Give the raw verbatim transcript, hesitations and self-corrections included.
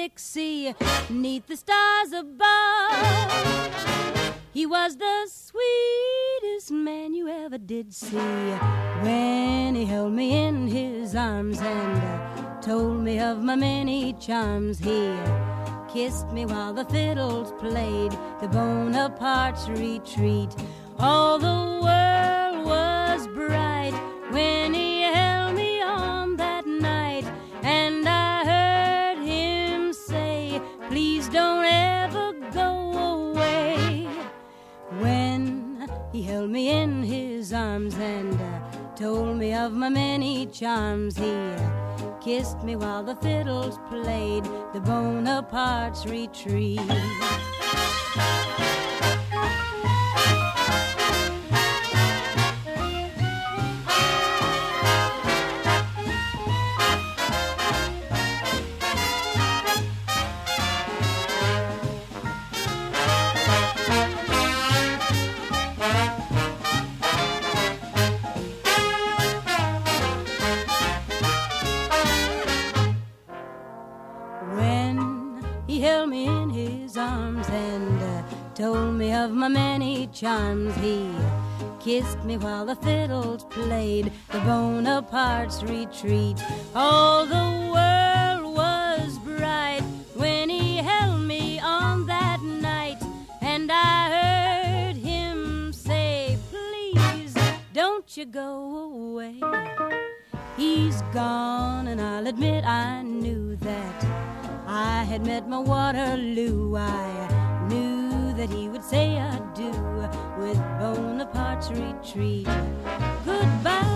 Dixie, 'neath the stars above. He was the sweetest man you ever did see. When he held me in his arms and uh, told me of my many charms, he uh, kissed me while the fiddles played the Bonaparte's retreat. All the world was bright when he held me on that night, and I heard him say, please don't ever go away. When he held me in his arms and uh, told me of my many charms, he uh, kissed me while the fiddles played the Bonaparte's retreat. Told me of my many charms, he kissed me while the fiddles played the Bonaparte's retreat. All the world was bright when he held me on that night, and I heard him say, please don't you go away. He's gone, and I'll admit I knew that I had met my Waterloo. I knew that he would say adieu with Bonaparte's retreat. Goodbye.